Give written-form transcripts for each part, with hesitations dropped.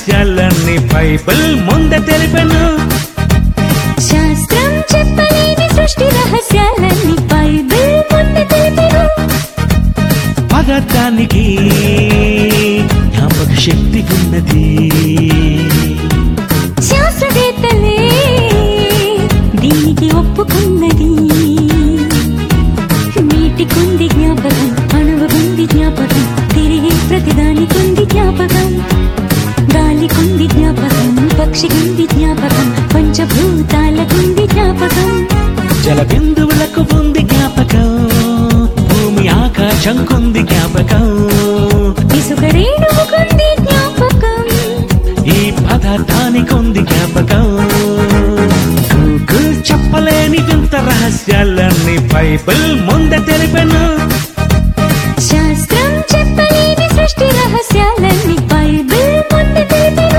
రహస్యాలన్నీ Bible ముందే తెలిపెను. శాస్త్రం చెప్పలేని సృష్టి రహస్యాలన్నీ బైబిల్ ముందే తెలిపెను. పదార్థానికి జ్ఞాపక శక్తి ఉన్నది. శాస్త్రవేత్తలే దీనికి ఒప్పుకున్నది. నీటికుంది జ్ఞాపకం, అణువుకుంది జ్ఞాపకం, తిరిగి ప్రతిదానికుంది జ్ఞాపకం. గాలికుంది జ్ఞాపకం, పక్షికుంది జ్ఞాపకం, పంచభూతాలకుంది జ్ఞాపకం. జల బిందువులకు ఉంది జ్ఞాపకం, భూమి ఆకాశంకుంది జ్ఞాపకం. ఇసుక రేణువుకుంది జ్ఞాపకం, ఈ పదార్థానికి ఉంది జ్ఞాపకం. గూగుల్ చెప్పలేని వింత రహస్యాలన్నీ బైబిల్ ముందే తెలిపెను. శాస్త్రం చెప్పలేని సృష్టి రహస్యాలన్నీ బైబిల్ ముందే తెలిపెను.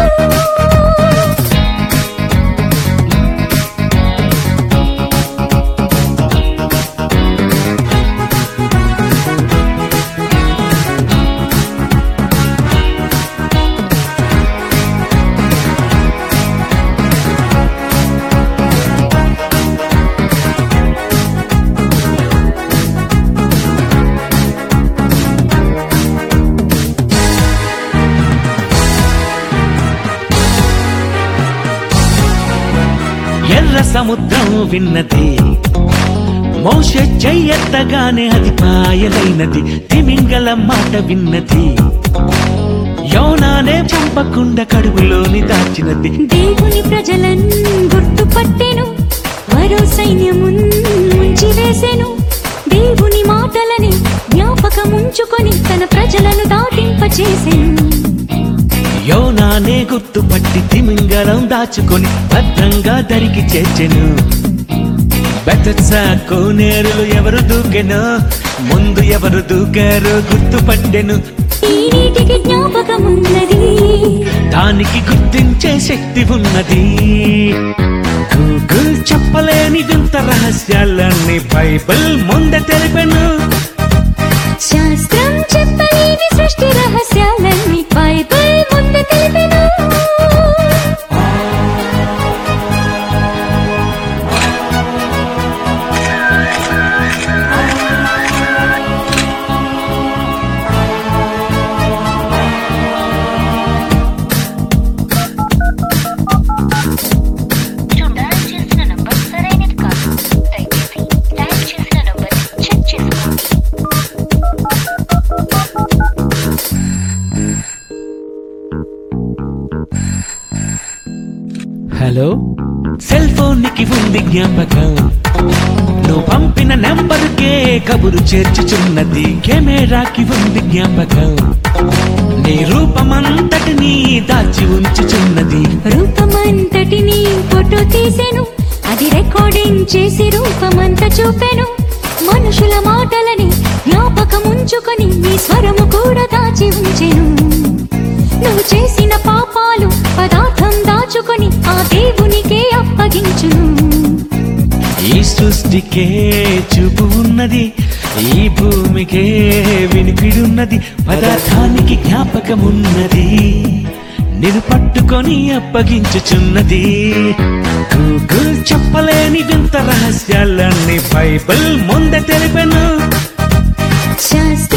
ఎర్ర సముద్రం విన్నది, మోషే చెయ్యెత్తగానే అది పాయలైనది. తిమింగలం మాట విన్నది, యోనానే చంపకుండా కడుపులోని దాచినది. దేవుని ప్రజలను గుర్తుపట్టెను, మరో సైన్యమున్ ముంచి వేసెను. దేవుని మాటలని జ్ఞాపకముంచుకొని తన ప్రజలను దాటింపచేసెను. యోనానే గుర్తుపట్టి తిమింగలం దాచుకొని భద్రంగా దరికి చేర్చెను. బెతస్దా కోనేరులు ఎవరు దూకెనో, ముందు ఎవరు దూకారో గుర్తుపట్టెను. ఈ నీటికి జ్ఞాపకమున్నది, దానికి గుర్తించే శక్తి ఉన్నది. గూగుల్ చెప్పలేని వింత రహస్యాలన్నీ బైబిల్ ముందే తెలిపెను. శాస్త్రం చెప్పలేని సృష్టి రహస్యాలన్నీ బైబిల్ ముందే తెలిపెను. హలో, సెల్ ఫోన్ కి ఉంది జ్ఞాపకం, నువ్వు పంపిన నెంబర్కే కబురు చేర్చుచున్నది. కెమెరాకి ఉంది జ్ఞాపకం, నీ రూపమంతటిని దాచి ఉంచుచున్నది. రూపమంతటిని ఫోటో తీసెను, అది రికార్డింగ్ చేసి రూపమంతా చూపెను. మనుషుల మాటలని జ్ఞాపకముంచుకొని నీ స్వరము కూడా దాచి ఉంచెను. నువ్వు చేసిన పాపాలు పదార్థం దాచుకొని ఆ దేవునికే అప్పగించును. ఈ సృష్టికే చూపు ఉన్నది, ఈ భూమికే వినికిడున్నది. పదార్థానికి జ్ఞాపకమున్నది, నిన్ను పట్టుకొని అప్పగించుచున్నది. గూగుల్ చెప్పలేని వింత రహస్యాలన్నీ బైబిల్ ముందే తెలిపెను. శాస్త్ర